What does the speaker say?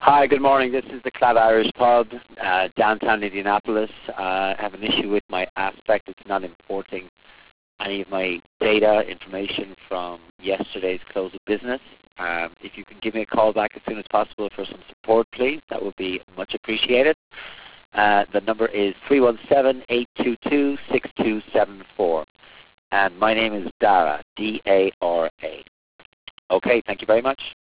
Hi, good morning. This is the Club Irish Pub, downtown Indianapolis. I have an issue with my Aspect. It's not importing any of my data information from yesterday's close of business. If you can give me a call back as soon as possible for some support, please, that would be much appreciated. The number is 317-822-6274. And my name is Dara, D-A-R-A. Okay, thank you very much.